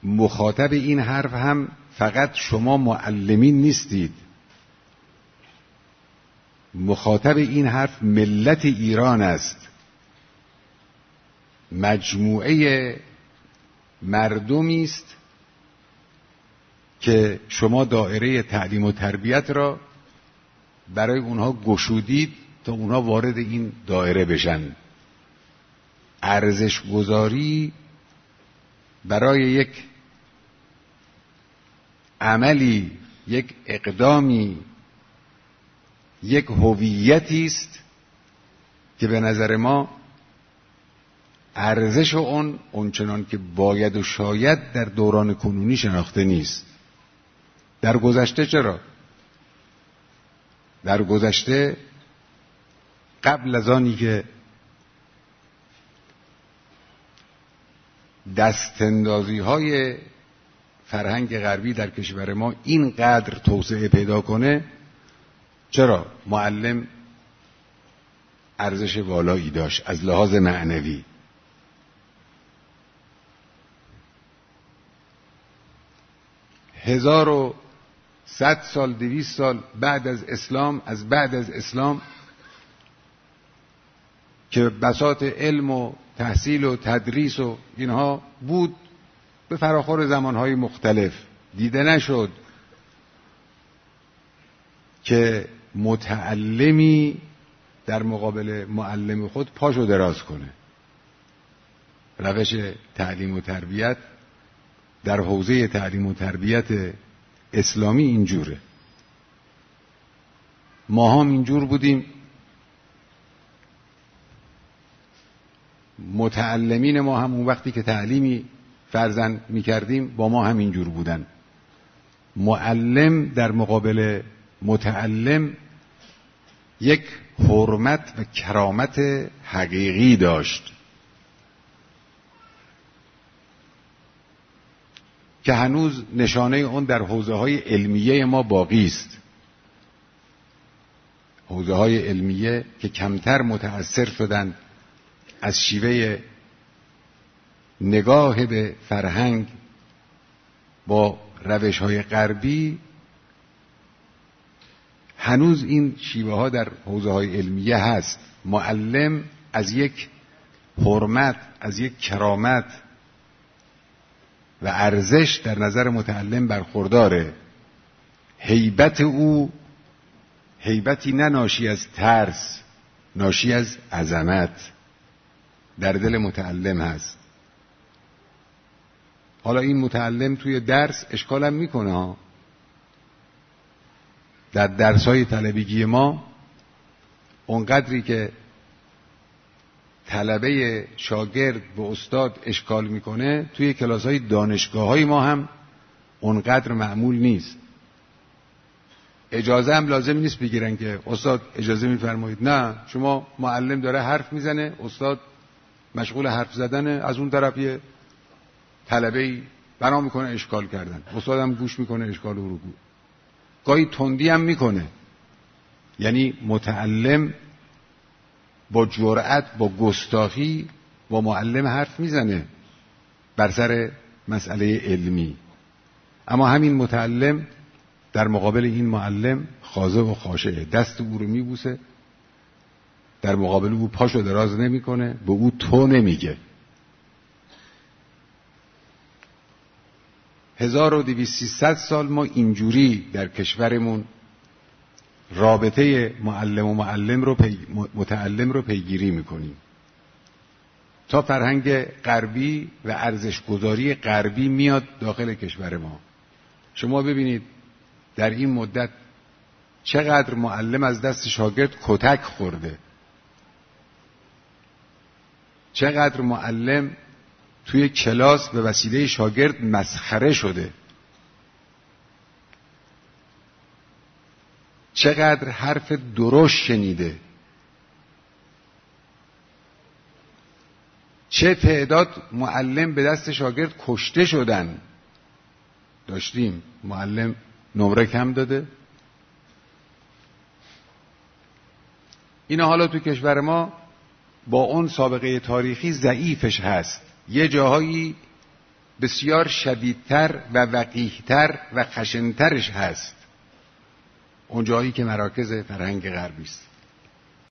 مخاطب این حرف هم فقط شما معلمین نیستید. مخاطب این حرف ملت ایران است، مجموعه مردمی است که شما دایره تعلیم و تربیت را برای اونها گشودید تا اونها وارد این دایره بشن. ارزش گذاری برای یک عملی، یک اقدامی، یک هویتی است که به نظر ما ارزش اون چنان که باید و شاید در دوران کنونی شناخته نیست. در گذشته چرا؟ در گذشته قبل از آنی که دستاندازی های فرهنگ غربی در کشور ما اینقدر توسعه پیدا کنه، چرا؟ معلم ارزش والایی داشت از لحاظ معنوی. 1100 سال 200 سال بعد از اسلام که بساط علم و تحصیل و تدریس و اینها بود به فراخور زمانهای مختلف، دیده نشد که متعلمی در مقابل معلم خود پاشو دراز کنه. روش تعلیم و تربیت در حوزه تعلیم و تربیت اسلامی اینجوره. ما هم اینجور بودیم، متعلمین ما هم اون وقتی که تعلیمی فرضاً میکردیم با ما هم اینجور بودن. معلم در مقابل متعلم یک حرمت و کرامت حقیقی داشت که هنوز نشانه اون در حوزه‌های علمیه ما باقی است. حوزه‌های علمیه که کمتر متأثر شدند از شیوه نگاه به فرهنگ با روش‌های غربی، هنوز این شیوه ها در حوزه‌های علمیه هست. معلم از یک حرمت، از یک کرامت و ارزش در نظر متعلم برخورداره. هیبت او هیبتی نه ناشی از ترس، ناشی از عظمت در دل متعلم هست. حالا این متعلم توی درس اشکالم میکنه ها. در درس‌های طلبگی ما اونقدری که طلبه شاگرد به استاد اشکال میکنه، توی کلاس‌های دانشگاه‌های ما هم اونقدر معمول نیست. اجازه هم لازم نیست بگیرن که استاد اجازه میفرمایید. نه، شما معلم داره حرف میزنه، استاد مشغول حرف زدنه، از اون طرف یه طلبه‌ای بنا میکنه اشکال کردن، استاد هم گوش میکنه اشکال رو گاهی تندی هم میکنه. یعنی متعلم با جرأت، با گستاخی با معلم حرف میزنه بر سر مسئله علمی، اما همین متعلم در مقابل این معلم خاضع و خاشعه، دست او رو میبوسه، در مقابل او پاشو دراز نمیکنه، به او تو نمیگه. 1200 سال ما اینجوری در کشورمون رابطه معلم و متعلم رو پیگیری میکنیم تا فرهنگ غربی و ارزشگذاری غربی میاد داخل کشور ما. شما ببینید در این مدت چقدر معلم از دست شاگرد کتک خورده، چقدر معلم توی کلاس به وسیله شاگرد مسخره شده، چقدر حرف درشت شنیده، چه تعداد معلم به دست شاگرد کشته شدن. داشتیم معلم نمره کم داده. اینا حالا تو کشور ما با اون سابقه تاریخی ضعیفش هست. یه جاهایی بسیار شدیدتر و وقیحتر و خشنترش هست، اون جایی که مراکز فرهنگ غربی است.